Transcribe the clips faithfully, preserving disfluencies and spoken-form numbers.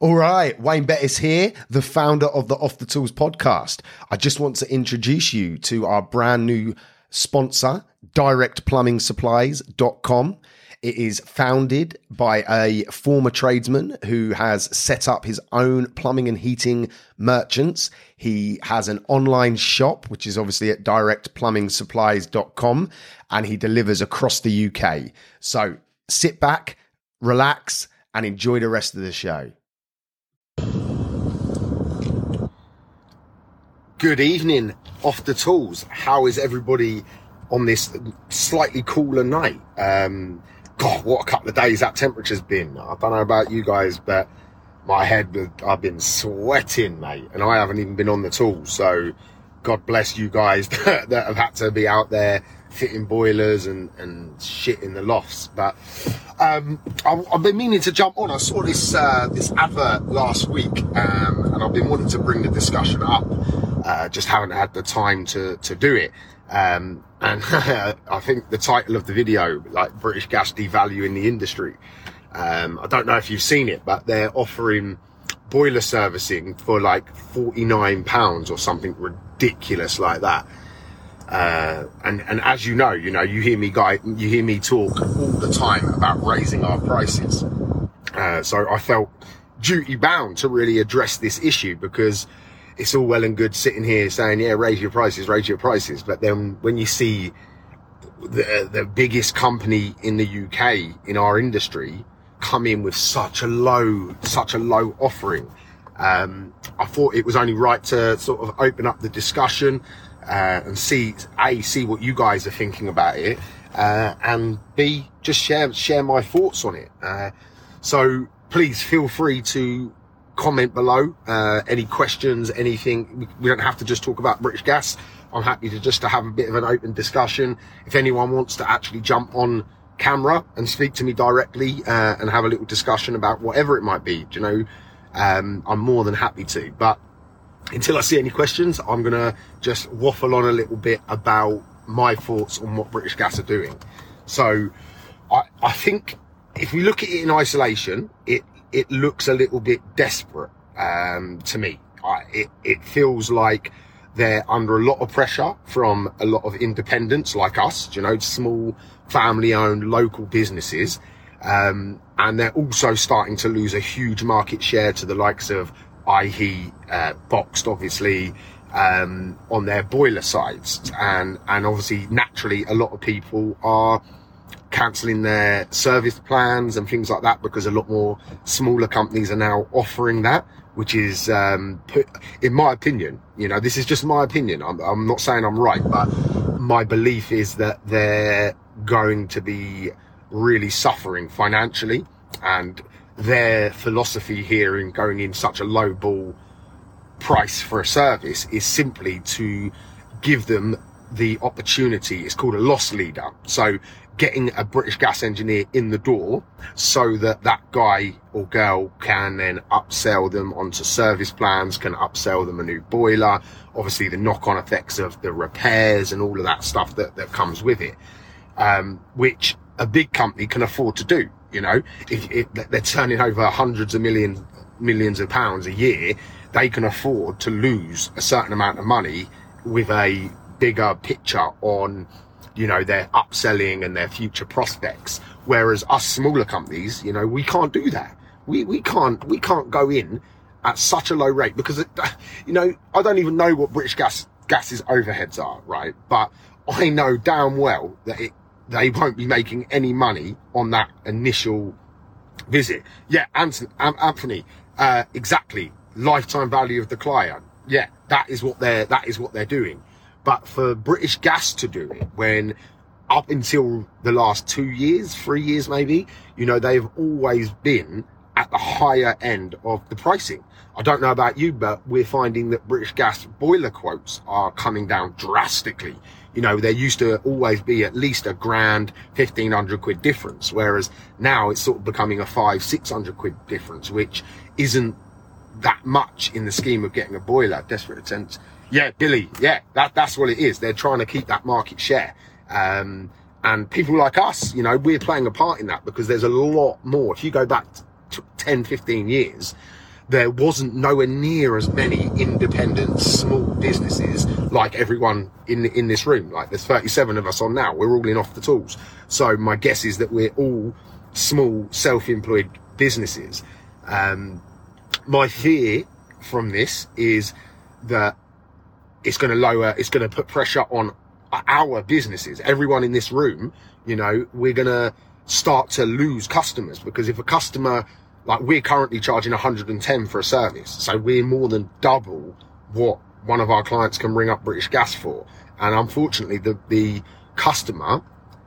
All right, Wayne Bettis here, the founder of the Off the Tools podcast. I just want to introduce you to our brand new sponsor, direct plumbing supplies dot com. It is founded by a former tradesman who has set up his own plumbing and heating merchants. He has an online shop, which is obviously at direct plumbing supplies dot com, and he delivers across the U K. So sit back, relax, and enjoy the rest of the show. Good evening, Off the Tools. How is everybody on this slightly cooler night? Um, God, what a couple of days that temperature's been. I don't know about you guys, but my head, I've been sweating, mate, and I haven't even been on the tools. So God bless you guys that have had to be out there fitting boilers and, and shit in the lofts. But um, I, I've been meaning to jump on. I saw this uh, this advert last week, um, and I've been wanting to bring the discussion up. Uh, just haven't had the time to to do it. Um, and I think the title of the video, like British Gas devaluing the industry. Um, I don't know if you've seen it, but they're offering boiler servicing for like forty-nine pounds or something ridiculous like that. Uh, and, and as you know, you know, you hear me guy, you hear me talk all the time about raising our prices. Uh, so I felt duty bound to really address this issue, because it's all well and good sitting here saying, yeah, raise your prices, raise your prices. But then when you see the, the biggest company in the U K in our industry come in with such a low, such a low offering, um, I thought it was only right to sort of open up the discussion, uh, and see, A, see what you guys are thinking about it, uh, and B, just share, share my thoughts on it. Uh, so please feel free to comment below, uh, any questions, anything. We don't have to just talk about British Gas. I'm happy to just to have a bit of an open discussion. If anyone wants to actually jump on camera and speak to me directly, uh, and have a little discussion about whatever it might be, do you know, um, I'm more than happy to. But until I see any questions, I'm going to just waffle on a little bit about my thoughts on what British Gas are doing. So I, I think if we look at it in isolation, it, it looks a little bit desperate, um, to me. I, it, it feels like they're under a lot of pressure from a lot of independents like us, you know, small family-owned local businesses. Um, and they're also starting to lose a huge market share to the likes of I H E, uh, Boxed, obviously, um, on their boiler sides. And, and obviously, naturally, a lot of people are cancelling their service plans and things like that, because a lot more smaller companies are now offering that, which is, um, put, in my opinion, you know, this is just my opinion. I'm, I'm not saying I'm right, but my belief is that they're going to be really suffering financially, and their philosophy here in going in such a low ball price for a service is simply to give them the opportunity. It's called a loss leader. So getting a British Gas engineer in the door so that that guy or girl can then upsell them onto service plans, can upsell them a new boiler, obviously the knock-on effects of the repairs and all of that stuff that, that comes with it, um, which a big company can afford to do. You know, if, if they're turning over hundreds of millions, millions of pounds a year, they can afford to lose a certain amount of money with a bigger picture on, you know, their upselling and their future prospects. Whereas us smaller companies, you know, we can't do that. We, we can't, we can't go in at such a low rate, because, it, you know, I don't even know what British Gas, Gas's overheads are, right? But I know damn well that it, they won't be making any money on that initial visit. Yeah, Anthony, Anthony uh, exactly. Lifetime value of the client. Yeah, that is what they're, that is what they're doing. But for British Gas to do it, when up until the last two years, three years maybe, you know, they've always been at the higher end of the pricing. I don't know about you, but we're finding that British Gas boiler quotes are coming down drastically. You know, there used to always be at least a grand, fifteen hundred quid difference, whereas now it's sort of becoming a five, six hundred quid difference, which isn't that much in the scheme of getting a boiler. Desperate attempts. Yeah, Billy. Yeah, that, that's what it is. They're trying to keep that market share. Um, and people like us, you know, we're playing a part in that, because there's a lot more. If you go back to ten, fifteen years, there wasn't nowhere near as many independent small businesses like everyone in in this room. Like there's thirty-seven of us on now. We're all in Off the Tools. So my guess is that we're all small self-employed businesses. Um, my fear from this is that it's going to lower, it's going to put pressure on our businesses. Everyone in this room, you know, we're going to start to lose customers, because if a customer, like we're currently charging one hundred and ten for a service, so we're more than double what one of our clients can ring up British Gas for. And unfortunately, the the customer,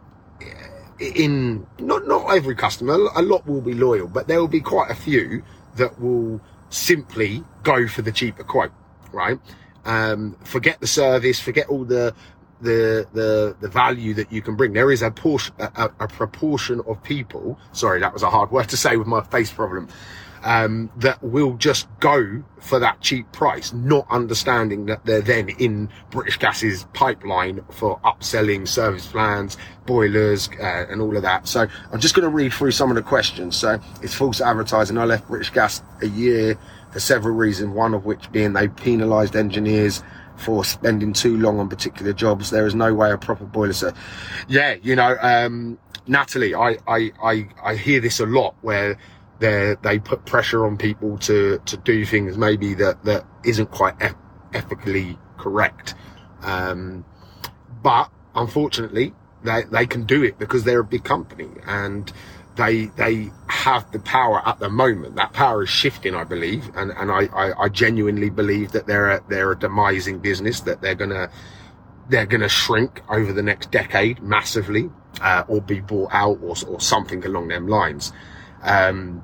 in not not every customer, a lot will be loyal, but there will be quite a few that will simply go for the cheaper quote, right? Um, forget the service, forget all the the the the value that you can bring. There is a portion, a, a proportion of people, sorry, that was a hard word to say with my face problem, um, that will just go for that cheap price, not understanding that they're then in British Gas's pipeline for upselling service plans, boilers, uh, and all of that. So I'm just going to read through some of the questions. So it's false advertising. I left British Gas a year for several reasons, one of which being they penalised engineers for spending too long on particular jobs. There is no way a proper boiler ser- yeah you know um Natalie, I, I I I hear this a lot, where they they put pressure on people to to do things maybe that that isn't quite e- ethically correct, um but unfortunately they they can do it because they're a big company, and they they have the power at the moment. That power is shifting, I believe, and and I I, I genuinely believe that they're a, they're a demising business, that they're gonna they're gonna shrink over the next decade massively, uh, or be bought out, or or something along them lines. Um,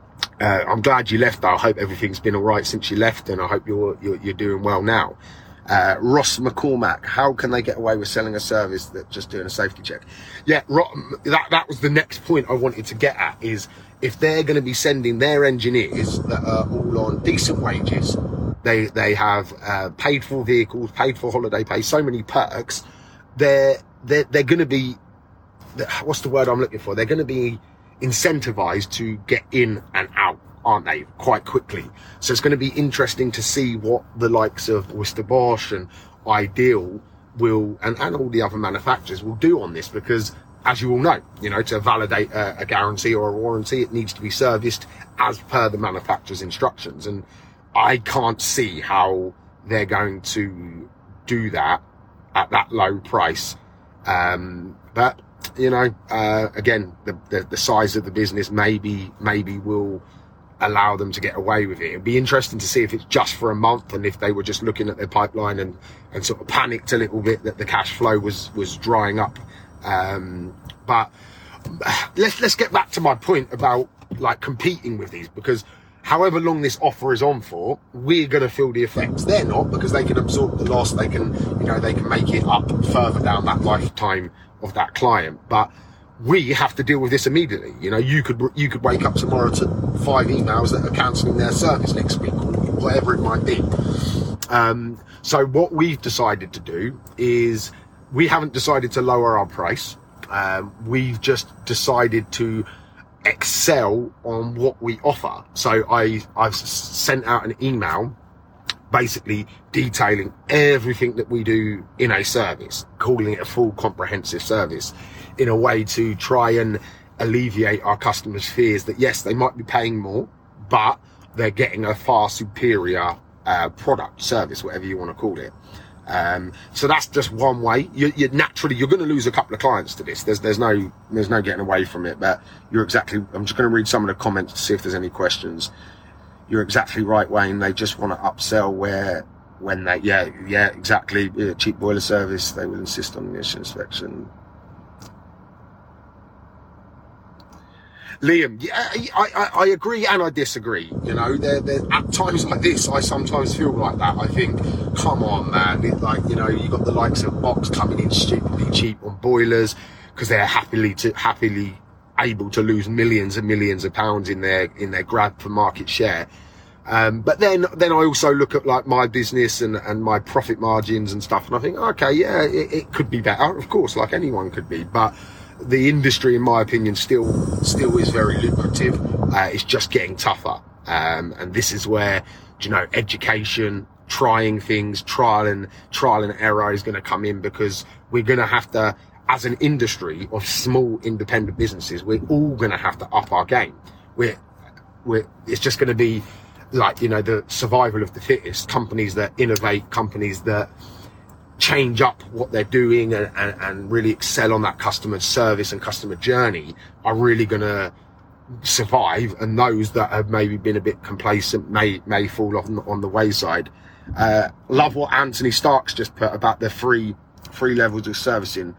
uh, I'm glad you left, though. I hope everything's been all right since you left, and I hope you're you're, you're doing well now. Uh, Ross McCormack, how can they get away with selling a service that just doing a safety check? Yeah, that that was the next point I wanted to get at, is if they're going to be sending their engineers that are all on decent wages, they they have uh, paid for vehicles, paid for holiday pay, so many perks, they're they're, they're going to be, what's the word I'm looking for? They're going to be incentivized to get in and out, aren't they, quite quickly. So it's going to be interesting to see what the likes of Worcester Bosch and Ideal will, and, and all the other manufacturers will do on this, because as you all know, you know, to validate a, a guarantee or a warranty, it needs to be serviced as per the manufacturer's instructions, and I can't see how they're going to do that at that low price. Um, but you know, uh, again, the, the the size of the business maybe maybe will allow them to get away with it. It'd be interesting to see if it's just for a month, and if they were just looking at their pipeline and and sort of panicked a little bit that the cash flow was was drying up. Um, but let's let's get back to my point about like competing with these, because however long this offer is on for, we're going to feel the effects. They're not, because they can absorb the loss. They can, you know, they can make it up further down that lifetime of that client. But we have to deal with this immediately. You know, you could you could wake up tomorrow to five emails that are cancelling their service next week, or whatever it might be. Um, so what we've decided to do is, we haven't decided to lower our price. Um, we've just decided to excel on what we offer. So I I've sent out an email basically detailing everything that we do in a service, calling it a full comprehensive service, in a way to try and alleviate our customers' fears that yes, they might be paying more, but they're getting a far superior uh, product, service, whatever you want to call it. Um, so that's just one way. You, you naturally you're going to lose a couple of clients to this. There's there's no there's no getting away from it. But you're exactly. I'm just going to read some of the comments to see if there's any questions. You're exactly right, Wayne. They just want to upsell where when they yeah yeah exactly yeah, cheap boiler service. They will insist on initial inspection. Liam, yeah, I, I, I agree and I disagree. You know, there, there, at times like this, I sometimes feel like that. I think, come on, man. It, like, you know, you got the likes of Box coming in stupidly cheap on boilers because they're happily to happily able to lose millions and millions of pounds in their in their grab for market share. Um, but then, then I also look at like my business and, and my profit margins and stuff, and I think, okay, yeah, it, it could be better, of course, like anyone could be, but the industry, in my opinion, still still is very lucrative. Uh, it's just getting tougher. Um, and this is where, you know, education, trying things, trial and trial and error is going to come in, because we're going to have to, as an industry of small independent businesses, we're all going to have to up our game. We're, we're, it's just going to be like, you know, the survival of the fittest. Companies that innovate, companies that change up what they're doing and, and, and really excel on that customer service and customer journey are really going to survive, and those that have maybe been a bit complacent may may fall off on, on the wayside. Uh, love what Anthony Starks just put about the three three levels of servicing.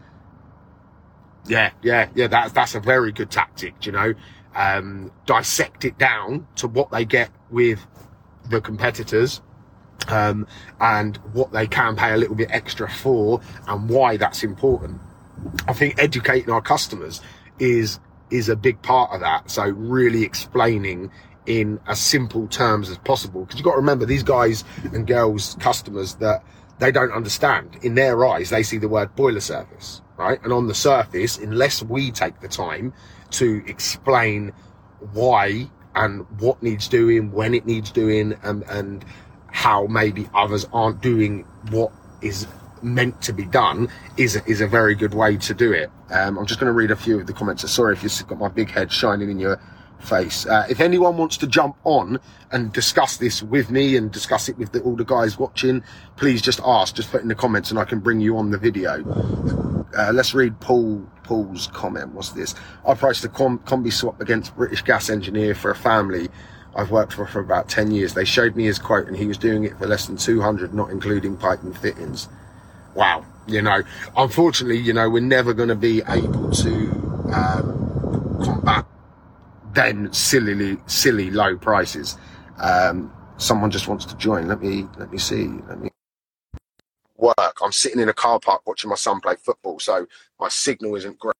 Yeah, yeah, yeah. That's that's a very good tactic. You know, um, dissect it down to what they get with the competitors, um, and what they can pay a little bit extra for, and why that's important. I think educating our customers is is a big part of that. So really explaining in as simple terms as possible, because you've got to remember, these guys and girls, customers, that they don't understand. In their eyes, they see the word boiler service, right? And on the surface, unless we take the time to explain why and what needs doing, when it needs doing, and, and how maybe others aren't doing what is meant to be done, is a, is a very good way to do it. Um, I'm just going to read a few of the comments. Sorry if you've got my big head shining in your face. Uh, if anyone wants to jump on and discuss this with me and discuss it with the, all the guys watching, please just ask, just put in the comments and I can bring you on the video. Uh, let's read Paul Paul's comment. What's this? I priced a com combi swap against British Gas engineer for a family I've worked for for about ten years. They showed me his quote and he was doing it for less than two hundred, not including pipe and fittings. Wow. You know, unfortunately, you know, we're never going to be able to um, combat then silly, silly low prices. Um, someone just wants to join. Let me, let me see. Let me work. I'm sitting in a car park watching my son play football, so my signal isn't great.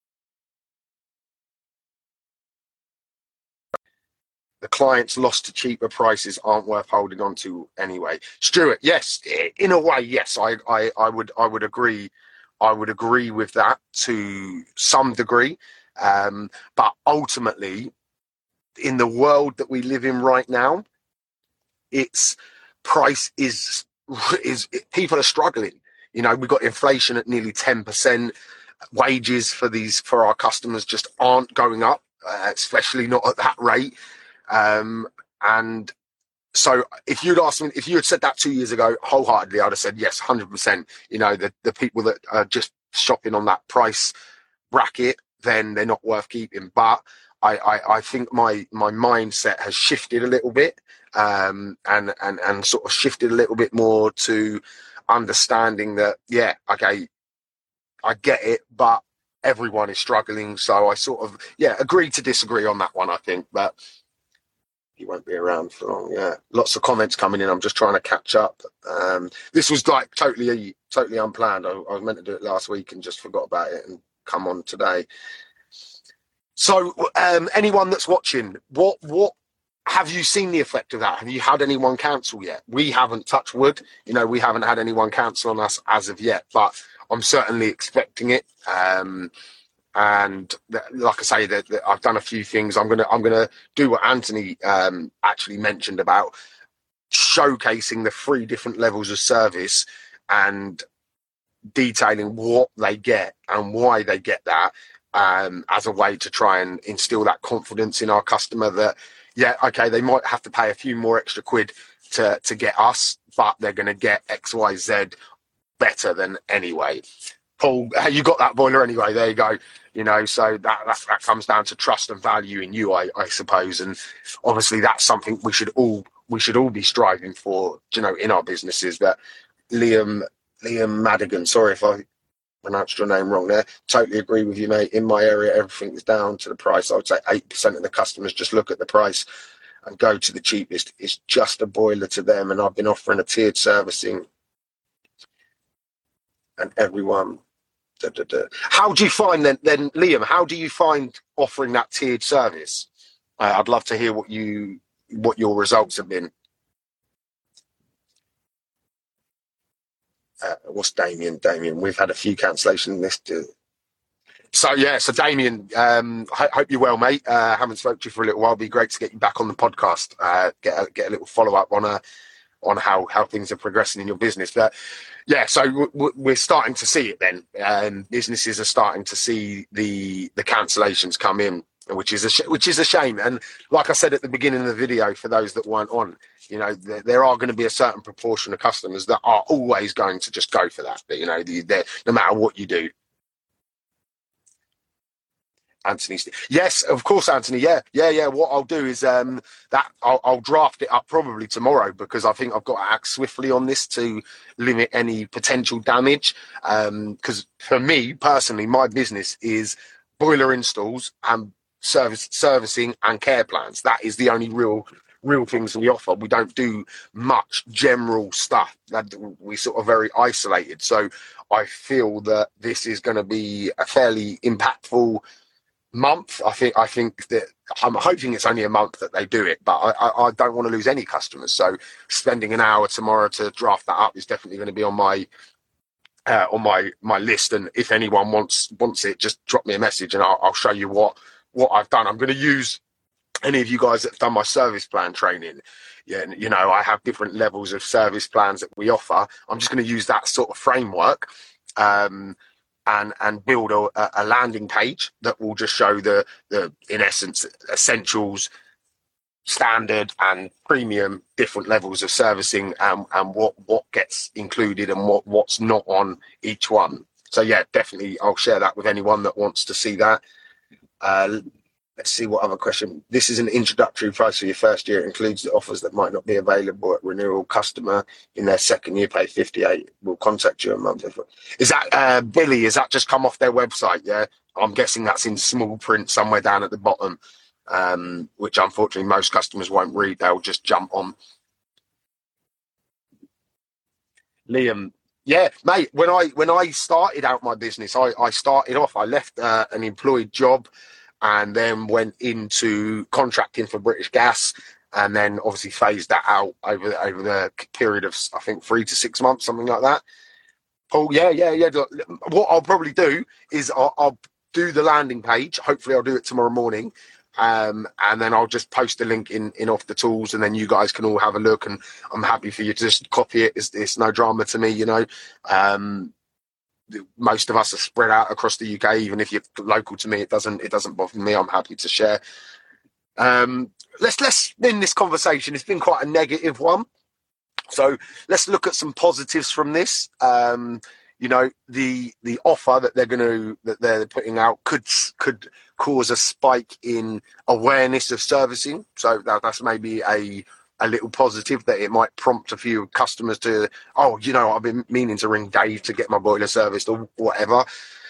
The clients lost to cheaper prices aren't worth holding on to anyway. Stuart, yes, in a way, yes, I, I, I would, I would agree. I would agree with that to some degree. Um, but ultimately, in the world that we live in right now, it's price is, is people are struggling. You know, we've got inflation at nearly ten percent. Wages for these, for our customers just aren't going up, uh, especially not at that rate. Um, and so if you'd asked me, if you had said that two years ago, wholeheartedly, I'd have said, yes, one hundred percent. You know, the, the people that are just shopping on that price bracket, then they're not worth keeping. But I, I, I think my, my mindset has shifted a little bit, um, and, and, and sort of shifted a little bit more to understanding that, yeah, okay, I get it, but everyone is struggling. So I sort of, yeah, agree to disagree on that one, I think, but he won't be around for long. Yeah, lots of comments coming in. I'm just trying to catch up. Um, this was like totally, totally unplanned. I, I was meant to do it last week and just forgot about it and come on today. So, um, anyone that's watching, what, what have you seen the effect of that? Have you had anyone cancel yet? We haven't, touched wood. You know, we haven't had anyone cancel on us as of yet, but I'm certainly expecting it. Um, And like I say, that, that I've done a few things. I'm gonna I'm gonna do what Anthony um, actually mentioned about showcasing the three different levels of service and detailing what they get and why they get that, um, as a way to try and instill that confidence in our customer that, yeah, okay, they might have to pay a few more extra quid to to get us, but they're going to get X, Y, Z better than anyway. Paul, you got that boiler anyway. There you go. You know, so that that, that comes down to trust and value in you, I, I suppose. And obviously, that's something we should all we should all be striving for, you know, in our businesses. But Liam Liam Madigan, sorry if I pronounced your name wrong there. Totally agree with you, mate. In my area, everything is down to the price. I would say eight percent of the customers just look at the price and go to the cheapest. It's just a boiler to them. And I've been offering a tiered servicing, and everyone. Da, da, da. How do you find then, then, Liam? How do you find offering that tiered service? Uh, I'd love to hear what you what your results have been. Uh, what's Damien? Damien, we've had a few cancellations. This, So yeah, so Damien, um, I hope you're well, mate. Uh, haven't spoken to you for a little while. It'd be great to get you back on the podcast. Uh, get a, get a little follow up on a on how how things are progressing in your business. But yeah, so w- w- we're starting to see it then. Um, businesses are starting to see the the cancellations come in, which is a sh- which is a shame. And like I said at the beginning of the video, for those that weren't on, you know, there, there are going to be a certain proportion of customers that are always going to just go for that. But, you know, the, no matter what you do. Anthony, yes, of course, Anthony. Yeah, yeah, yeah. What I'll do is um, that I'll, I'll draft it up probably tomorrow, because I think I've got to act swiftly on this to limit any potential damage. Because um, for me personally, my business is boiler installs and service servicing and care plans. That is the only real real things we offer. We don't do much general stuff. That we sort of very isolated. So I feel that this is going to be a fairly impactful month. I think I think that I'm hoping it's only a month that they do it, but I, I, I don't want to lose any customers. So spending an hour tomorrow to draft that up is definitely going to be on my uh, on my my list. And if anyone wants wants it, just drop me a message and I'll, I'll show you what what I've done. I'm going to use any of you guys that have done my service plan training. Yeah, you know, I have different levels of service plans that we offer. I'm just going to use that sort of framework. Um, and and build a, a landing page that will just show the the in essence essentials, standard and premium, different levels of servicing, and and what what gets included and what what's not on each one. So yeah, definitely I'll share that with anyone that wants to see that. uh Let's see what other question. This is an introductory price for your first year. It includes the offers that might not be available at renewal. Customer in their second year pay fifty-eight. Will contact you a month. Is that uh, Billy? Is that just come off their website? Yeah, I'm guessing that's in small print somewhere down at the bottom, um, which unfortunately most customers won't read. They'll just jump on. Liam. Yeah, mate. When I when I started out my business, I, I started off. I left uh, an employed job, and then went into contracting for British Gas, and then obviously phased that out over over the period of I think three to six months, something like that. Oh yeah, yeah, yeah. What I'll probably do is I'll, I'll do the landing page. Hopefully, I'll do it tomorrow morning, um, and then I'll just post a link in in Off the Tools, and then you guys can all have a look. And I'm happy for you to just copy it. It's, it's no drama to me, you know. Um, most of us are spread out across the U K. Even if you're local to me, it doesn't it doesn't bother me. I'm happy to share. Um, let's let's spin this conversation. It's been quite a negative one, so let's look at some positives from this. Um, you know, the the offer that they're going to that they're putting out could could cause a spike in awareness of servicing. So that, that's maybe a a little positive, that it might prompt a few customers to, oh, you know, I've been meaning to ring Dave to get my boiler serviced or whatever.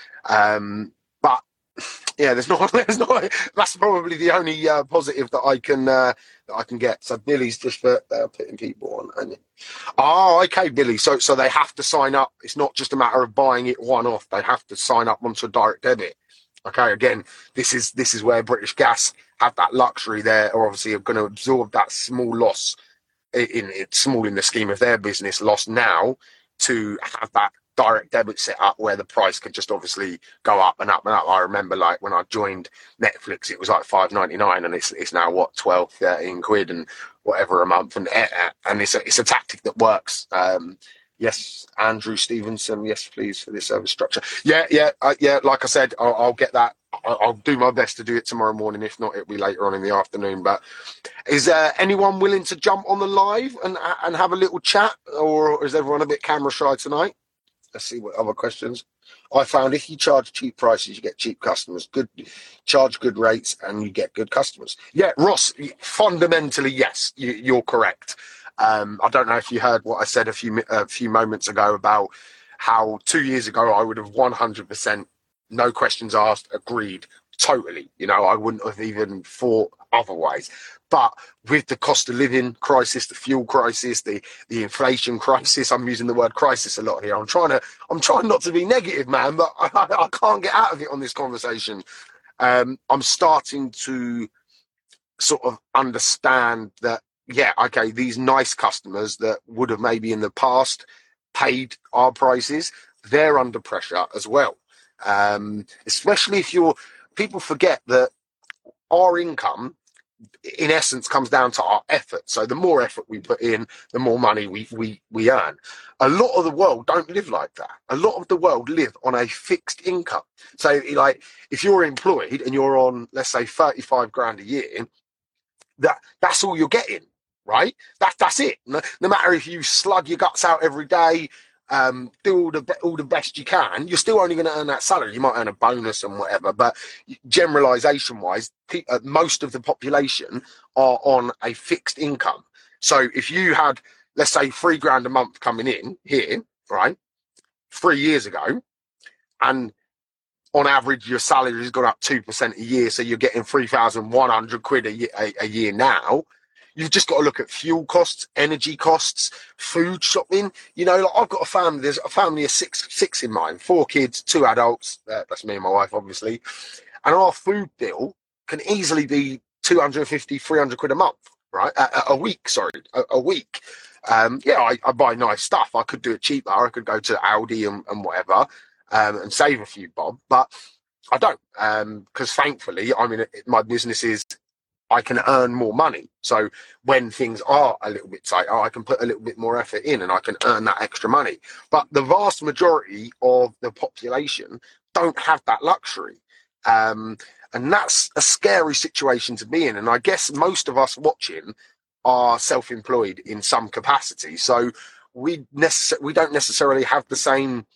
Um, but yeah, there's not, there's not, that's probably the only uh, positive that I can, uh, that I can get. So Billy's just for, they're putting people on. And, oh, okay, Billy. So, so they have to sign up. It's not just a matter of buying it one off. They have to sign up onto a direct debit. Okay, again, this is this is where British Gas have that luxury. They're obviously going to absorb that small loss in, in small in the scheme of their business loss now, to have that direct debit set up where the price can just obviously go up and up and up. I remember like when I joined Netflix, it was like five ninety-nine, and it's it's now what twelve, thirteen quid and whatever a month, and and it's a, it's a tactic that works. Um, Yes, Andrew Stevenson. Yes, please, for this service structure. Yeah, yeah, uh, yeah. Like I said, I'll, I'll get that. I'll, I'll do my best to do it tomorrow morning. If not, it'll be later on in the afternoon. But is uh, anyone willing to jump on the live and and have a little chat, or is everyone a bit camera shy tonight? Let's see what other questions. I found if you charge cheap prices, you get cheap customers. Good, charge good rates, and you get good customers. Yeah, Ross. Fundamentally, yes, you, you're correct. Um, I don't know if you heard what I said a few a few moments ago about how two years ago I would have one hundred percent, no questions asked, agreed totally. You know, I wouldn't have even thought otherwise. But with the cost of living crisis, the fuel crisis, the the inflation crisis, I'm using the word crisis a lot here. I'm trying to I'm trying not to be negative, man, but I, I can't get out of it on this conversation. Um, I'm starting to sort of understand that. Yeah, okay, these nice customers that would have maybe in the past paid our prices, they're under pressure as well. Um, especially if you're, people forget that our income, in essence, comes down to our effort. So the more effort we put in, the more money we we we earn. A lot of the world don't live like that. A lot of the world live on a fixed income. So, like, if you're employed and you're on, let's say, thirty-five grand a year, that that's all you're getting, right? That that's it. No, no matter if you slug your guts out every day, um, do all the be- all the best you can, you're still only going to earn that salary. You might earn a bonus and whatever, but generalization wise, pe- uh, most of the population are on a fixed income. So if you had, let's say, three grand a month coming in here, right, three years ago, and on average your salary has gone up two percent a year, so you're getting three thousand one hundred quid a year, a, a year now. You've just got to look at fuel costs, energy costs, food shopping. You know, like, I've got a family. There's a family of six, six in mine, four kids, two adults. Uh, that's me and my wife, obviously. And our food bill can easily be two hundred fifty, three hundred quid a month, right? A, a week, sorry, a, a week. Um, yeah, I, I buy nice stuff. I could do it cheaper. I could go to Aldi and, and whatever um, and save a few bob, but I don't, because um, thankfully, I mean, my business is, I can earn more money. So when things are a little bit tight, I can put a little bit more effort in and I can earn that extra money. But the vast majority of the population don't have that luxury. Um, and that's a scary situation to be in. And I guess most of us watching are self-employed in some capacity. So we necess- we don't necessarily have the same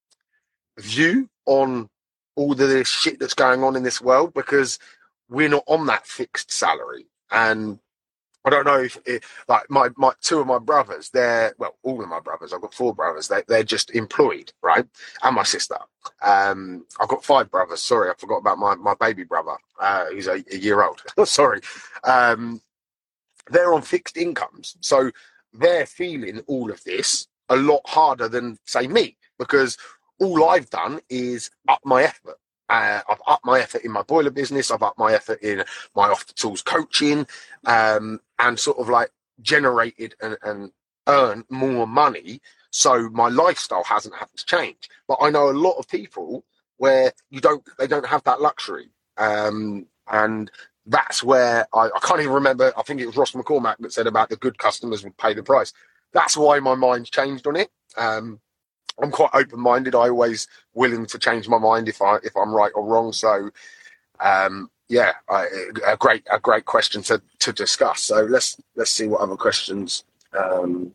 view on all of this shit that's going on in this world, because we're not on that fixed salary. And I don't know if it, like my, my two of my brothers, they're, well, all of my brothers, I've got four brothers, they, they're just employed, right? And my sister. Um, I've got five brothers. Sorry, I forgot about my, my baby brother, uh, who's a, a year old. Sorry. Um, they're on fixed incomes. So they're feeling all of this a lot harder than, say, me, because all I've done is up my effort. Uh, I've upped my effort in my boiler business. I've upped my effort in my off the tools coaching, um, and sort of like generated and, and earned more money. So my lifestyle hasn't had to change. But I know a lot of people where you don't, they don't have that luxury. Um, and that's where I, I can't even remember. I think it was Ross McCormack that said about the good customers would pay the price. That's why my mind's changed on it. Um, I'm quite open-minded. I always willing to change my mind if I if I'm right or wrong. So, um, yeah, I, a great a great question to, to discuss. So let's let's see what other questions. Um,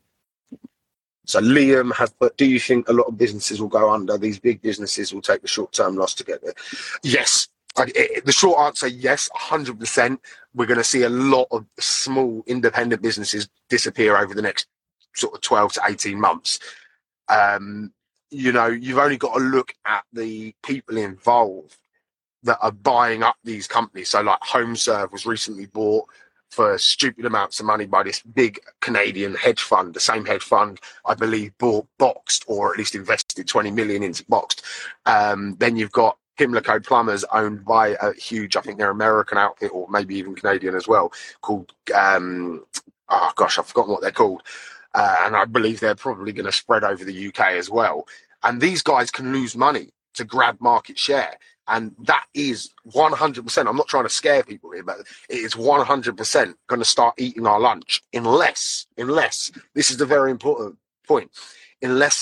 so Liam has put: do you think a lot of businesses will go under? These big businesses will take the short-term loss to get there. Yes, I, it, the short answer, yes, one hundred percent. We're going to see a lot of small independent businesses disappear over the next sort of twelve to eighteen months. Um, you know, you've only got to look at the people involved that are buying up these companies. So like HomeServe was recently bought for stupid amounts of money by this big Canadian hedge fund. The same hedge fund, I believe, bought Boxed, or at least invested twenty million into Boxed. Um, then you've got Pimlico Plumbers, owned by a huge, I think they're American outfit, or maybe even Canadian as well, called, um, oh gosh, I've forgotten what they're called. Uh, and I believe they're probably going to spread over the U K as well. And these guys can lose money to grab market share. And that is one hundred percent. I'm not trying to scare people here, but it is one hundred percent going to start eating our lunch unless, unless, this is the very important point, unless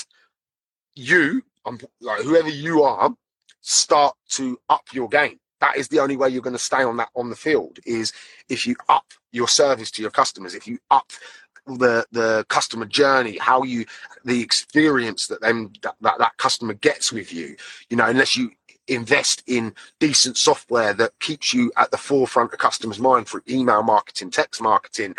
you, um, like whoever you are, start to up your game. That is the only way you're going to stay on that on the field, is if you up your service to your customers, if you up the the customer journey, how you, the experience that them that, that that customer gets with you. You know, unless you invest in decent software that keeps you at the forefront of customers' mind through email marketing, text marketing.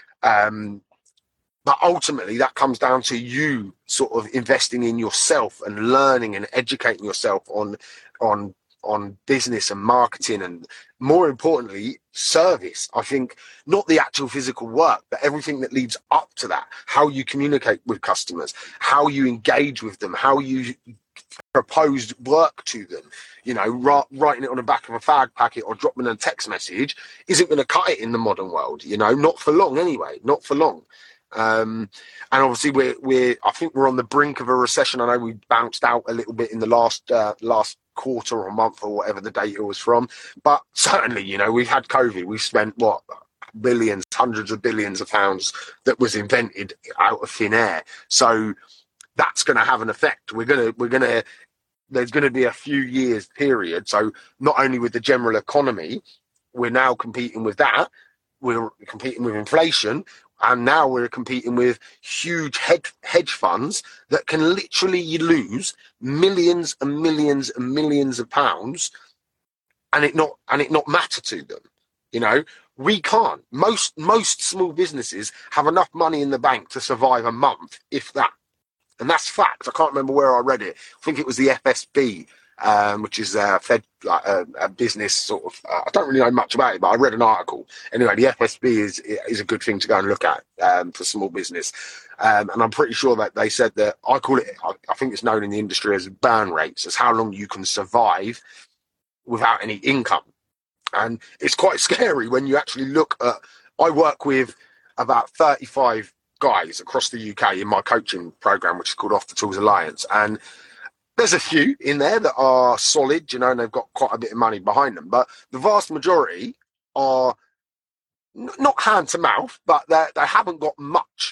Um, but ultimately, that comes down to you sort of investing in yourself and learning and educating yourself on on on business and marketing, and more importantly, service. I think not the actual physical work, but everything that leads up to that, how you communicate with customers, how you engage with them, how you propose work to them. You know, ra- writing it on the back of a fag packet or dropping a text message isn't going to cut it in the modern world, you know, not for long anyway, not for long. Um, and obviously we're, we're, I think we're on the brink of a recession. I know we bounced out a little bit in the last, uh, last quarter or month or whatever the data was from. But certainly, you know, we've had COVID. We've spent, what, billions, hundreds of billions of pounds that was invented out of thin air. So that's going to have an effect. We're going to, we're going to, there's going to be a few years period. So not only with the general economy, we're now competing with that, we're competing with inflation, and now we're competing with huge hedge, hedge funds that can literally lose millions and millions and millions of pounds and it not and it not matter to them. You know, we can't. Most most small businesses have enough money in the bank to survive a month, if that. And that's fact. I can't remember where I read it. I think it was the F S B, um, which is a Fed, like a, a business sort of. Uh, I don't really know much about it, but I read an article. Anyway, the F S B is is a good thing to go and look at um, for small business. Um, and I'm pretty sure that they said that, I call it, I, I think it's known in the industry as burn rates, as how long you can survive without any income. And it's quite scary when you actually look at. I work with about thirty-five guys across the U K in my coaching program, which is called Off the Tools Alliance, and there's a few in there that are solid, you know, and they've got quite a bit of money behind them, but the vast majority are n- not hand to mouth, but they they haven't got much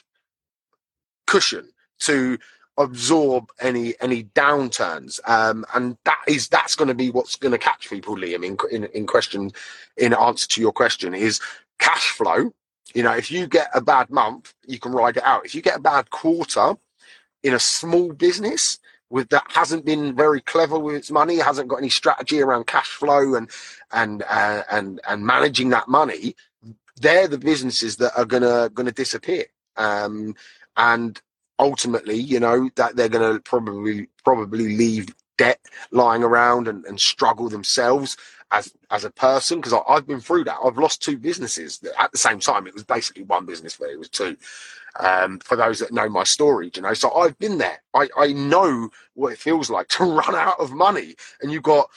cushion to absorb any any downturns, um, and that is that's going to be what's going to catch people, Liam. In, in in question, in answer to your question, is cash flow. You know, if you get a bad month, you can ride it out. If you get a bad quarter in a small business with that hasn't been very clever with its money, hasn't got any strategy around cash flow and and uh, and and managing that money, they're the businesses that are gonna gonna disappear. Um, and ultimately, you know, that they're gonna probably probably leave debt lying around and, and struggle themselves as as a person, because I've been through that. I've lost two businesses at the same time. It was basically one business, but it was two. Um, for those that know my story, you know, so I've been there. I, I know what it feels like to run out of money, and you've got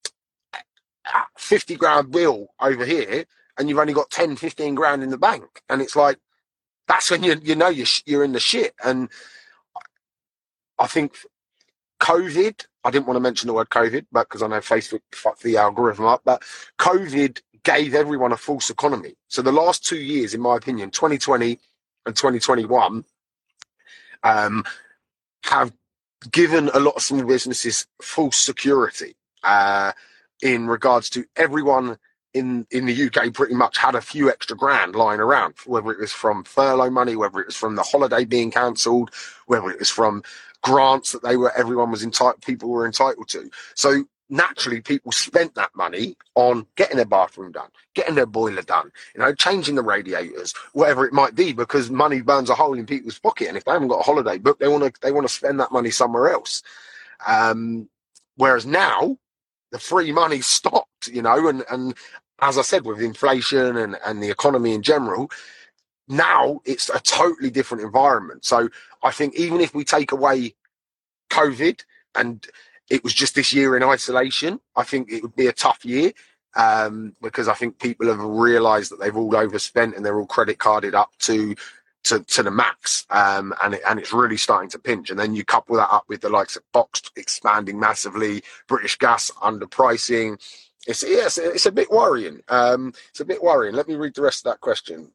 fifty grand bill over here, and you've only got ten, fifteen grand in the bank, and it's like that's when you you know you're you're in the shit. And I think COVID, I didn't want to mention the word COVID, but because I know Facebook fucked the algorithm up, but COVID gave everyone a false economy. So the last two years, in my opinion, twenty twenty and twenty twenty-one, um, have given a lot of small businesses false security uh, in regards to everyone in, in the U K pretty much had a few extra grand lying around, whether it was from furlough money, whether it was from the holiday being cancelled, whether it was from grants that they were everyone was entitled people were entitled to. So naturally people spent that money on getting their bathroom done, getting their boiler done, you know, changing the radiators, whatever it might be, because money burns a hole in people's pocket, and if they haven't got a holiday book, they want to they want to spend that money somewhere else. Um, whereas now the free money stopped, you know, and and as I said, with inflation and and the economy in general, now it's a totally different environment. So I think even if we take away COVID and it was just this year in isolation, I think it would be a tough year, um, because I think people have realised that they've all overspent and they're all credit carded up to to, to the max, um, and it, and it's really starting to pinch. And then you couple that up with the likes of Boxed expanding massively, British Gas underpricing. It's yes, it's a bit worrying. Um, it's a bit worrying. Let me read the rest of that question.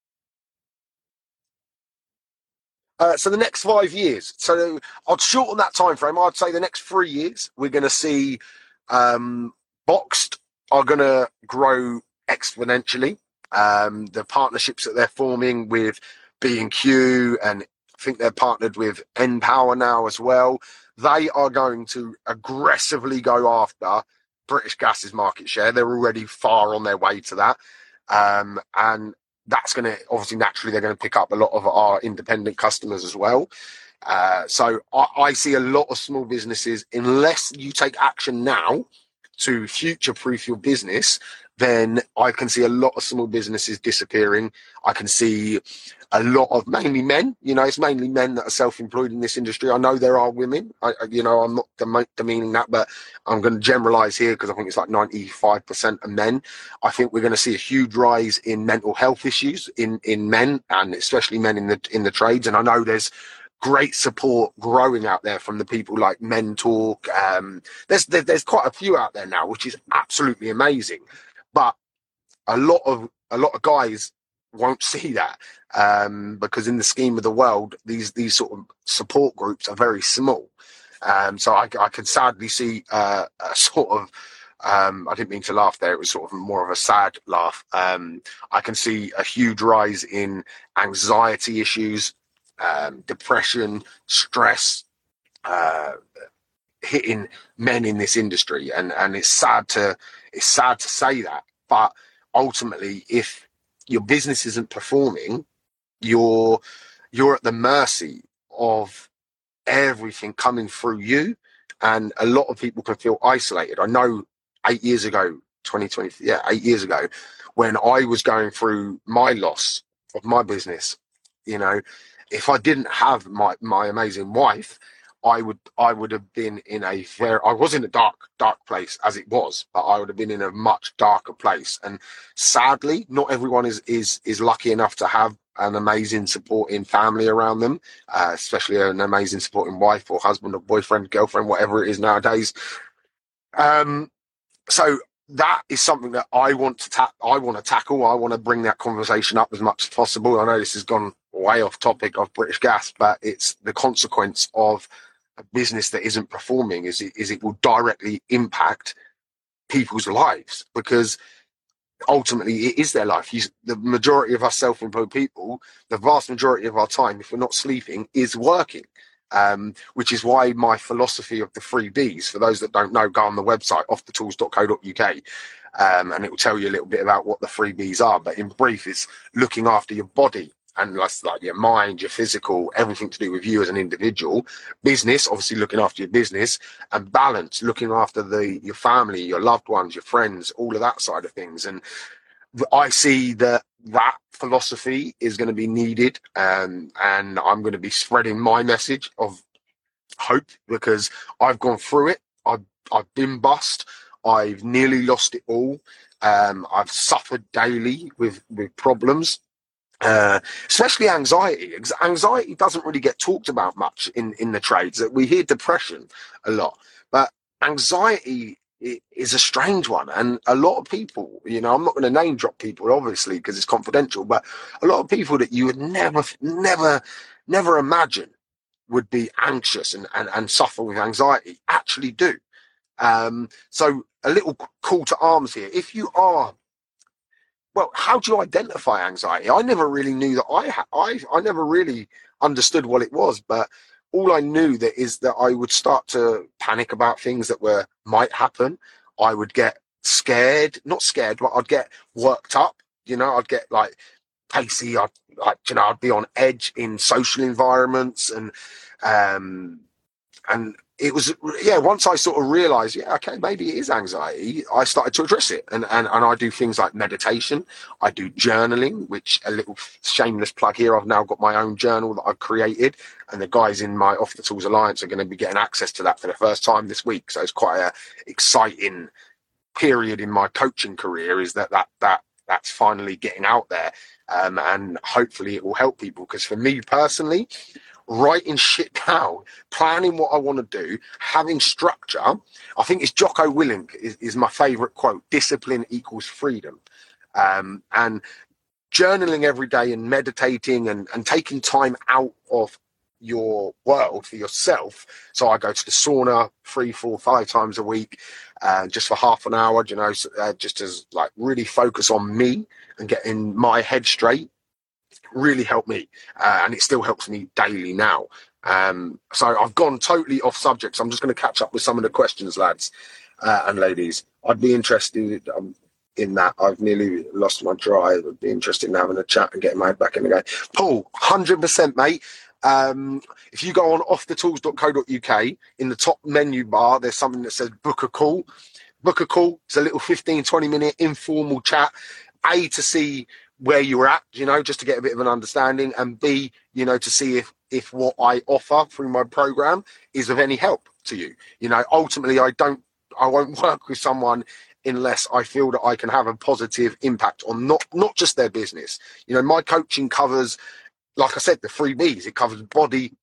Uh, so the next five years. So I'd shorten that time frame. I'd say the next three years, we're going to see um, Boxed are going to grow exponentially. Um, the partnerships that they're forming with B and Q, and I think they're partnered with npower now as well. They are going to aggressively go after British Gas's market share. They're already far on their way to that. Um, and that's going to, obviously, naturally, they're going to pick up a lot of our independent customers as well. Uh, so I, I see a lot of small businesses, unless you take action now to future-proof your business, then I can see a lot of small businesses disappearing. I can see a lot of mainly men, you know, it's mainly men that are self-employed in this industry. I know there are women, I, you know, I'm not dem- demeaning that, but I'm going to generalize here because I think it's like ninety-five percent of men. I think we're going to see a huge rise in mental health issues in, in men, and especially men in the, in the trades. And I know there's great support growing out there from the people like Men Talk. Um, there's there, there's quite a few out there now, which is absolutely amazing. But a lot of a lot of guys won't see that um, because in the scheme of the world, these these sort of support groups are very small. Um, so I, I can sadly see uh, a sort of um, I didn't mean to laugh there. It was sort of more of a sad laugh. Um, I can see a huge rise in anxiety issues, um, depression, stress, uh, hitting men in this industry, and and it's sad to it's sad to say that, but ultimately, if your business isn't performing, you're you're at the mercy of everything coming through you, and a lot of people can feel isolated. I know eight years ago, twenty twenty, yeah, eight years ago, when I was going through my loss of my business, you know, if I didn't have my my amazing wife, I would I would have been in a very I was in a dark dark place as it was, but I would have been in a much darker place. And sadly, not everyone is is is lucky enough to have an amazing supporting family around them, uh, especially an amazing supporting wife or husband or boyfriend, girlfriend, whatever it is nowadays. Um, so that is something that I want to ta- I want to tackle. I want to bring that conversation up as much as possible. I know this has gone way off topic of British Gas, but it's the consequence of a business that isn't performing is it, is it will directly impact people's lives, because ultimately it is their life. You, the majority of us self-employed people, the vast majority of our time, if we're not sleeping, is working. Um, which is why my philosophy of the three Bs, for those that don't know, go on the website off the tools dot co dot uk, um, and it will tell you a little bit about what the three Bs are. But in brief, it's looking after your body, and that's like your mind, your physical, everything to do with you as an individual. Business, obviously looking after your business, and balance, looking after the your family, your loved ones, your friends, all of that side of things. And I see that that philosophy is going to be needed, um, and I'm going to be spreading my message of hope, because I've gone through it. I've, I've been bust. I've nearly lost it all. Um, I've suffered daily with, with problems. Uh, especially anxiety. Anxiety doesn't really get talked about much in, in the trades. We hear depression a lot, but anxiety is a strange one. And a lot of people, you know, I'm not going to name drop people, obviously, because it's confidential, but a lot of people that you would never, never, never imagine would be anxious and, and, and suffer with anxiety actually do. Um, so a little call to arms here. If you are, well, how do you identify anxiety? I never really knew that I had, I, I never really understood what it was, but all I knew that is that I would start to panic about things that were might happen. I would get scared, not scared, but I'd get worked up. You know, I'd get like pacey. I'd like, you know, I'd be on edge in social environments, and um, and it was, yeah, once I sort of realized, yeah, okay, maybe it is anxiety, I started to address it. And, and, and I do things like meditation. I do journaling, which, a little shameless plug here, I've now got my own journal that I've created. And the guys in my Off the Tools Alliance are going to be getting access to that for the first time this week. So it's quite a exciting period in my coaching career, is that, that, that that's finally getting out there. Um, and hopefully it will help people. Because for me personally, writing shit down, planning what I want to do, having structure. I think it's Jocko Willink is, is my favorite quote: discipline equals freedom. Um, and journaling every day and meditating and, and taking time out of your world for yourself. So I go to the sauna three, four, five times a week, uh, just for half an hour, you know, uh, just as like really focus on me and getting my head straight. Really helped me, uh, and it still helps me daily now. Um, so I've gone totally off subject. So I'm just going to catch up with some of the questions, lads uh, and ladies. I'd be interested um, in that. I've nearly lost my drive. I'd be interested in having a chat and getting my head back in again. Paul, one hundred percent, mate. Um, if you go on off the tools dot co dot uk, in the top menu bar, there's something that says book a call. Book a call. It's a little fifteen, twenty minute informal chat. A, to see where you're at, you know, just to get a bit of an understanding, and B, you know, to see if if what I offer through my program is of any help to you. You know, ultimately, I don't, I won't work with someone unless I feel that I can have a positive impact on not not just their business. You know, my coaching covers, like I said, the three Bs. It covers body,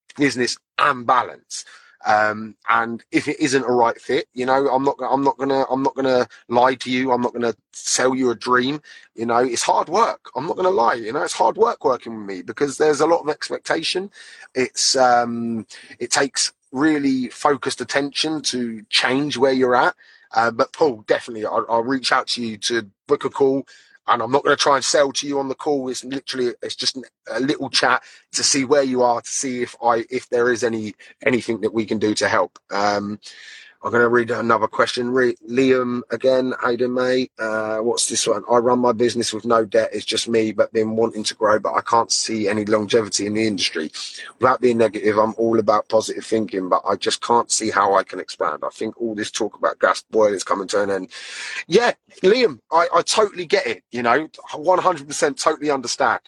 business and balance. Um, and if it isn't a right fit, you know, I'm not, I'm not gonna, I'm not gonna lie to you. I'm not gonna sell you a dream. You know, it's hard work. I'm not gonna lie. You know, it's hard work working with me because there's a lot of expectation. It's, um, it takes really focused attention to change where you're at. Uh, but Paul, definitely, I'll, I'll reach out to you to book a call. And I'm not going to try and sell to you on the call. It's literally, it's just a little chat to see where you are, to see if I, if there is any, anything that we can do to help. Um, I'm going to read another question. Re- Liam again, Aidan May. Uh, what's this one? I run my business with no debt. It's just me, but been wanting to grow, but I can't see any longevity in the industry. Without being negative, I'm all about positive thinking, but I just can't see how I can expand. I think all this talk about gas boilers coming to an end. Yeah, Liam, I, I totally get it. You know, one hundred percent totally understand.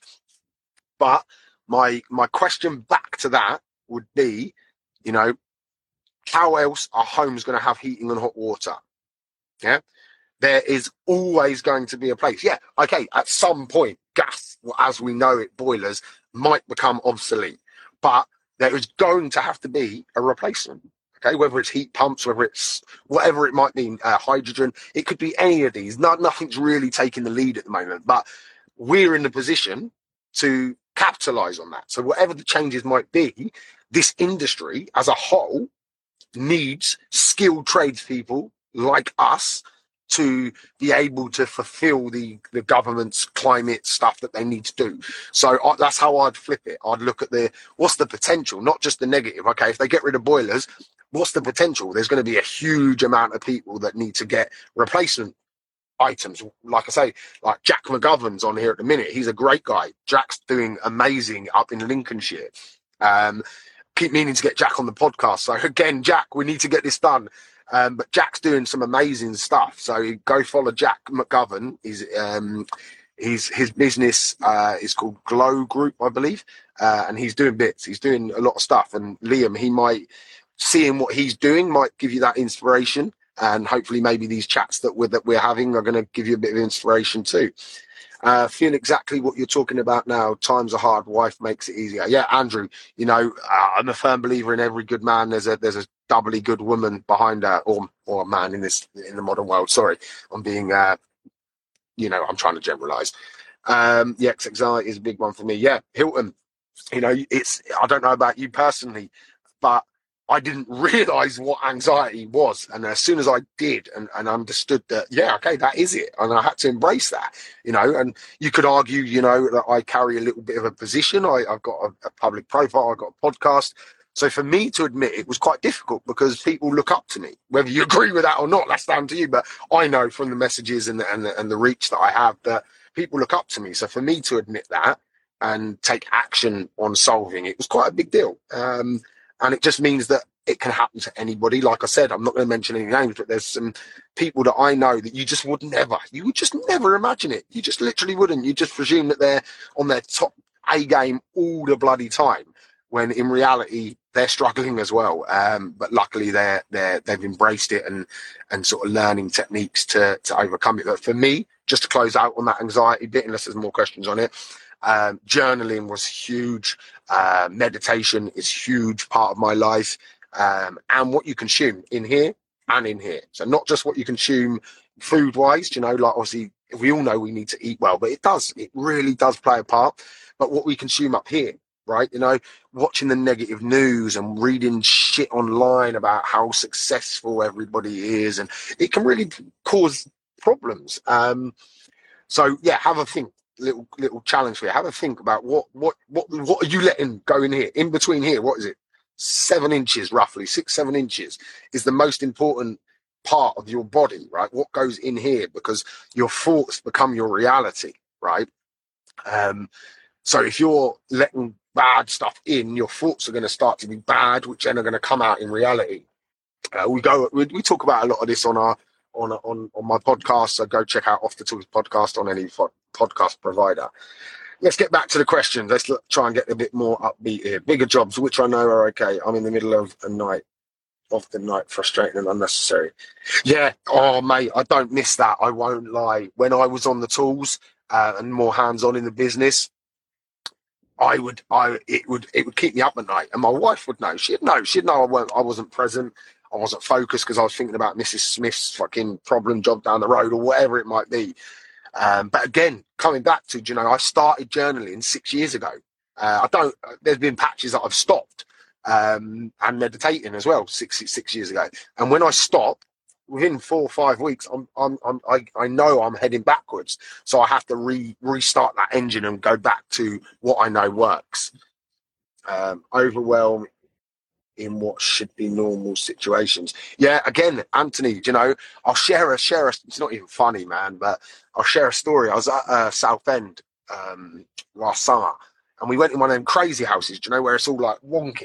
But my my question back to that would be, you know, how else are homes going to have heating and hot water? Yeah, there is always going to be a place. Yeah, okay, at some point, gas, as we know it, boilers might become obsolete, but there is going to have to be a replacement. Okay, whether it's heat pumps, whether it's whatever it might be, uh, hydrogen, it could be any of these. Not, nothing's really taking the lead at the moment, but we're in the position to capitalize on that. So whatever the changes might be, this industry as a whole needs skilled tradespeople like us to be able to fulfill the, the government's climate stuff that they need to do. So I, that's how I'd flip it. I'd look at the, what's the potential, not just the negative. Okay, if they get rid of boilers, what's the potential? There's going to be a huge amount of people that need to get replacement items. Like I say, like Jack McGovern's on here at the minute. He's a great guy. Jack's doing amazing up in Lincolnshire. Um, keep meaning to get Jack on the podcast. So again, Jack, we need to get this done. Um, but Jack's doing some amazing stuff. So go follow Jack McGovern. He's um, he's his business uh, is called Glow Group, I believe, uh, and he's doing bits. He's doing a lot of stuff. And Liam, he might seeing what he's doing might give you that inspiration. And hopefully, maybe these chats that we're that we're having are going to give you a bit of inspiration too. Uh, feel exactly what you're talking about now. Times are hard. Wife makes it easier. Yeah, Andrew. You know, uh, I'm a firm believer in every good man. There's a there's a doubly good woman behind her, or or a man in this in the modern world. Sorry, I'm being, uh, you know, I'm trying to generalize. Um, the X X I is a big one for me. Yeah, Hilton. You know, it's I don't know about you personally, but I didn't realize what anxiety was. And as soon as I did and, and understood that, yeah, okay, that is it. And I had to embrace that, you know, and you could argue, you know, that I carry a little bit of a position. I, I've got a, a public profile. I've got a podcast. So for me to admit it was quite difficult because people look up to me, whether you agree with that or not, that's down to you. But I know from the messages and the, and the, and the reach that I have that people look up to me. So for me to admit that and take action on solving it was quite a big deal. Um, And it just means that it can happen to anybody. Like I said, I'm not going to mention any names, but there's some people that I know that you just would never, you would just never imagine it. You just literally wouldn't. You just presume that they're on their top A game all the bloody time, when in reality they're struggling as well. Um, but luckily they're they're they've embraced it and and sort of learning techniques to to overcome it. But for me, just to close out on that anxiety bit, unless there's more questions on it. Um, journaling was huge. Uh, meditation is huge part of my life. Um, and what you consume in here and in here. So not just what you consume food wise, you know, like obviously we all know we need to eat well, but it does, it really does play a part. But what we consume up here, right? You know, watching the negative news and reading shit online about how successful everybody is, and it can really cause problems. Um, so yeah, have a think. Little little challenge for you. Have a think about what what what what are you letting go in here, in between here? What is it? Seven inches, roughly six seven inches, is the most important part of your body, right? What goes in here, because your thoughts become your reality, right? Um, so if you're letting bad stuff in, your thoughts are going to start to be bad, which then are going to come out in reality. Uh, we go, we, we talk about a lot of this on our on on on my podcast. So go check out Off the Tools podcast on any fo- podcast provider. Let's get back to the questions. Let's look, try and get a bit more upbeat here. Bigger jobs, which I know are okay. I'm in the middle of a night, of the night, frustrating and unnecessary. Yeah. Oh, mate, I don't miss that. I won't lie. When I was on the tools uh, and more hands-on in the business, I would, I it would, it would keep me up at night, and my wife would know. She'd know. She'd know I weren't, I wasn't present. I wasn't focused because I was thinking about missus Smith's fucking problem job down the road or whatever it might be. Um, but again, coming back to, you know, I started journaling six years ago. Uh, I don't. There's been patches that I've stopped, um, and meditating as well six six years ago. And when I stop, within four or five weeks, I'm, I'm, I'm I, I know I'm heading backwards. So I have to re restart that engine and go back to what I know works. Um, overwhelm in what should be normal situations. Yeah, again, Anthony, you know, I'll share a share. A, it's not even funny, man, but I'll share a story. I was at uh, Southend um, last summer, and we went in one of them crazy houses, you know, where it's all like wonky.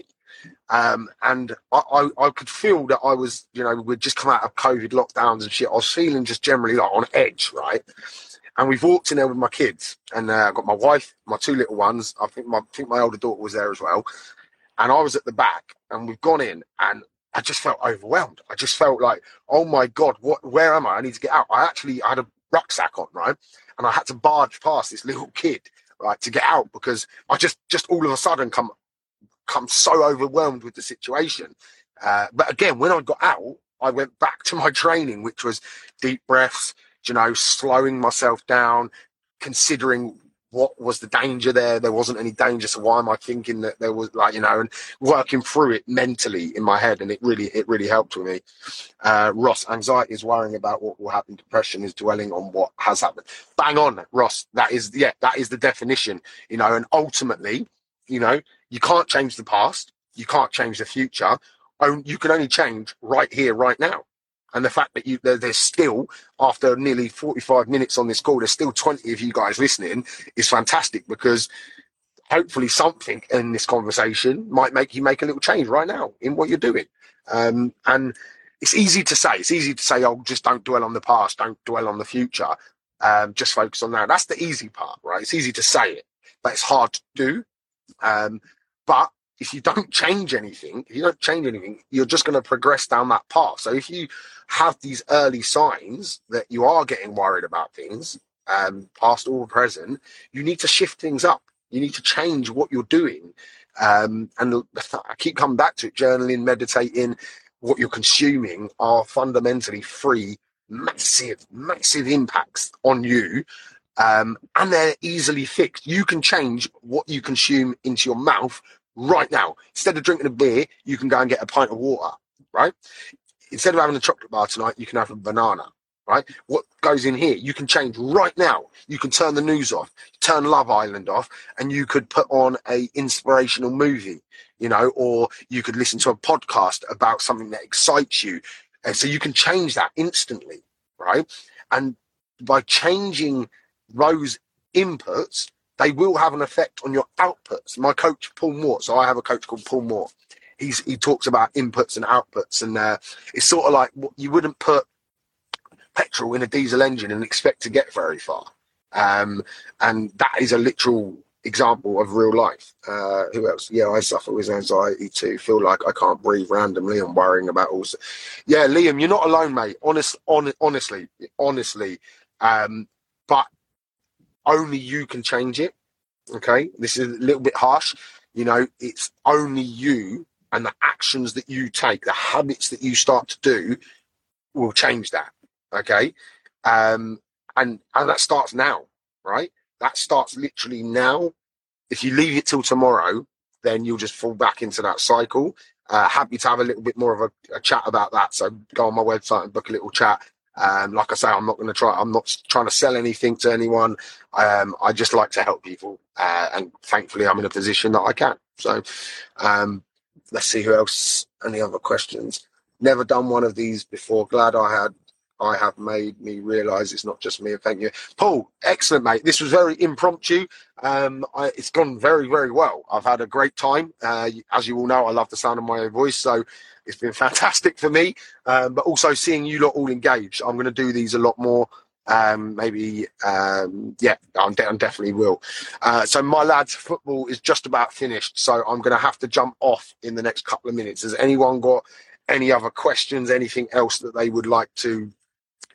Um, and I, I, I could feel that I was, you know, we'd just come out of COVID lockdowns and shit. I was feeling just generally like on edge, right? And we've walked in there with my kids, and uh, I've got my wife, my two little ones. I think my I think my older daughter was there as well. And I was at the back, and we've gone in, and I just felt overwhelmed. I just felt like, oh my God, what? Where am I? I need to get out. I actually I had a rucksack on, right? And I had to barge past this little kid, right, to get out because I just, just all of a sudden come, come so overwhelmed with the situation. Uh, but again, when I got out, I went back to my training, which was deep breaths, you know, slowing myself down, considering what was the danger there. There wasn't any danger, so why am I thinking that there was, like, you know, and working through it mentally in my head, and it really it really helped with me. uh Ross, anxiety is worrying about what will happen. Depression is dwelling on what has happened. Bang on, Ross. That is, yeah, that is the definition, you know. And ultimately, you know, you can't change the past, you can't change the future. You can only change right here, right now. And the fact that you there's still, after nearly forty-five minutes on this call, there's still twenty of you guys listening is fantastic, because hopefully something in this conversation might make you make a little change right now in what you're doing. Um, and it's easy to say. It's easy to say, oh, just don't dwell on the past, don't dwell on the future, um, just focus on now. That's the easy part, right? It's easy to say it, but it's hard to do. Um, but if you don't change anything, if you don't change anything, you're just going to progress down that path. So if you have these early signs that you are getting worried about things, um, past or present, you need to shift things up. You need to change what you're doing. Um, and I keep coming back to it. Journaling, meditating, what you're consuming are fundamentally three massive, massive impacts on you. Um, and they're easily fixed. You can change what you consume into your mouth right now. Instead of drinking a beer, you can go and get a pint of water, right? Instead of having a chocolate bar tonight, you can have a banana, right? What goes in here, you can change right now. You can turn the news off, turn Love Island off, and you could put on a inspirational movie, you know, or you could listen to a podcast about something that excites you. And so you can change that instantly, right? And by changing those inputs, they will have an effect on your outputs. My coach, Paul Moore, so I have a coach called Paul Moore. He's, he talks about inputs and outputs, and uh, it's sort of like, you wouldn't put petrol in a diesel engine and expect to get very far. Um, and that is a literal example of real life. Uh, who else? Yeah, I suffer with anxiety too. Feel like I can't breathe randomly and worrying about all. Yeah, Liam, you're not alone, mate. Honest, on, honestly, honestly. Um, but only you can change it. Okay, this is a little bit harsh. You know, it's only you and the actions that you take, the habits that you start to do, will change that. Okay, um, and and that starts now, right? That starts literally now. If you leave it till tomorrow, then you'll just fall back into that cycle. Uh, happy to have a little bit more of a, a chat about that. So go on my website and book a little chat. Um, like I say, I'm not going to try. I'm not trying to sell anything to anyone. Um, I just like to help people, uh, and thankfully, I'm in a position that I can. So, um, let's see who else. Any other questions? Never done one of these before. Glad I had. I have made me realise it's not just me. And thank you, Paul. Excellent, mate. This was very impromptu. Um, I, it's gone very, very well. I've had a great time. Uh, as you all know, I love the sound of my own voice, so it's been fantastic for me. Um, but also seeing you lot all engaged. I'm going to do these a lot more. Um, maybe, um, yeah, I'm, de- I'm definitely will. Uh, so my lads, football is just about finished. So I'm going to have to jump off in the next couple of minutes. Has anyone got any other questions? Anything else that they would like to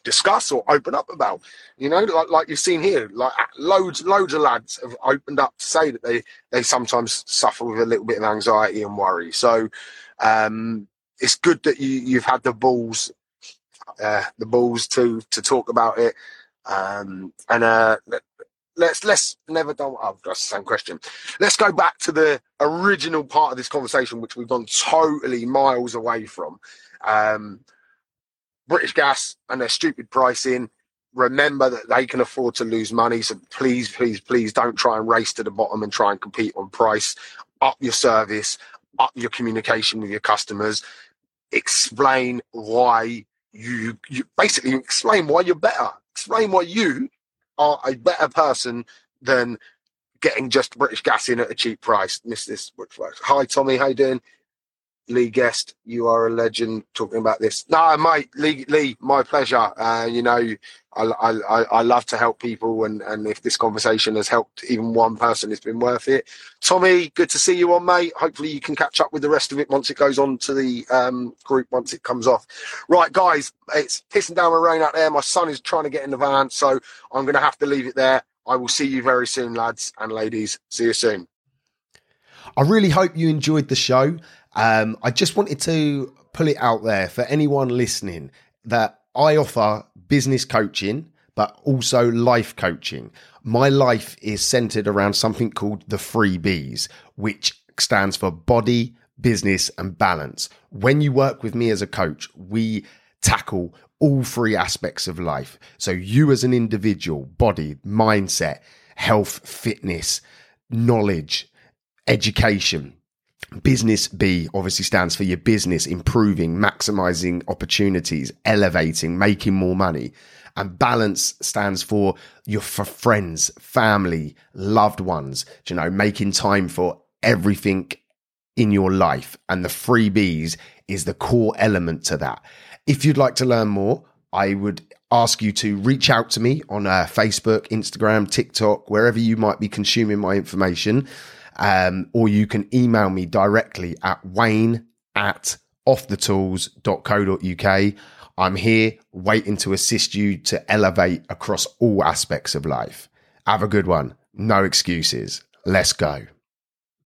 discuss or open up about. You know, like like you've seen here, like loads loads of lads have opened up to say that they they sometimes suffer with a little bit of anxiety and worry. So um it's good that you you've had the balls uh the balls to to talk about it. Um and uh let's let's never don't oh, that's the same question. Let's go back to the original part of this conversation, which we've gone totally miles away from. um British Gas and their stupid pricing. Remember that they can afford to lose money. So please, please, please don't try and race to the bottom and try and compete on price. Up your service, up your communication with your customers. Explain why you, you basically explain why you're better. Explain why you are a better person than getting just British Gas in at a cheap price. Miss this. Hi, Tommy. How you doing? Lee Guest, you are a legend talking about this. No, mate, Lee, Lee my pleasure. Uh, you know, I, I, I love to help people, and, and if this conversation has helped even one person, it's been worth it. Tommy, good to see you on, mate. Hopefully you can catch up with the rest of it once it goes on to the um, group, once it comes off. Right, guys, it's pissing down with rain out there. My son is trying to get in the van, so I'm going to have to leave it there. I will see you very soon, lads and ladies. See you soon. I really hope you enjoyed the show. Um, I just wanted to pull it out there for anyone listening that I offer business coaching, but also life coaching. My life is centered around something called the three B's, which stands for body, business, and balance. When you work with me as a coach, we tackle all three aspects of life. So you as an individual, body, mindset, health, fitness, knowledge, education. Business B obviously stands for your business, improving, maximizing opportunities, elevating, making more money. And balance stands for your for friends, family, loved ones, you know, making time for everything in your life. And the three B's is the core element to that. If you'd like to learn more, I would ask you to reach out to me on uh, Facebook, Instagram, TikTok, wherever you might be consuming my information. Um, or you can email me directly at wayne at off the tools dot co dot uk. I'm here waiting to assist you to elevate across all aspects of life. Have a good one. No excuses. Let's go.